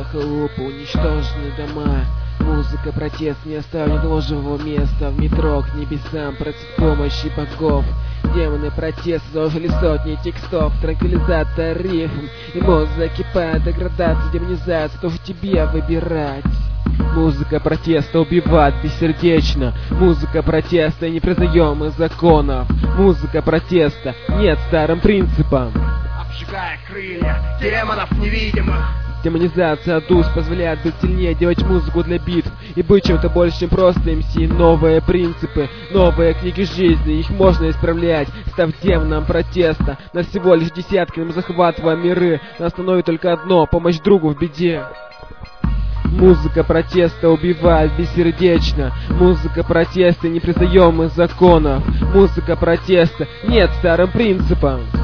Убита халупа, уничтожены дома. Музыка протест не оставит ложного места. В метро к небесам просит помощи богов. Демоны протеста заложили сотни текстов, транквилизатор рифм. И мозг закипает, деградация, демонизация, тоже тебе выбирать. Музыка протеста убивает бессердечно. Музыка протеста не признаем из законов. Музыка протеста нет старым принципам. Обжигая крылья демонов невидимых. Демонизация душ позволяет быть сильнее, делать музыку для битв и быть чем-то больше, чем просто МС. Новые принципы, новые книги жизни, их можно исправлять, став демоном протеста. Нас всего лишь десятки, мы захватываем миры, нас остановит только одно — помощь другу в беде. Музыка протеста убивает бессердечно. Музыка протеста не признаем из законов. Музыка протеста нет старым принципам.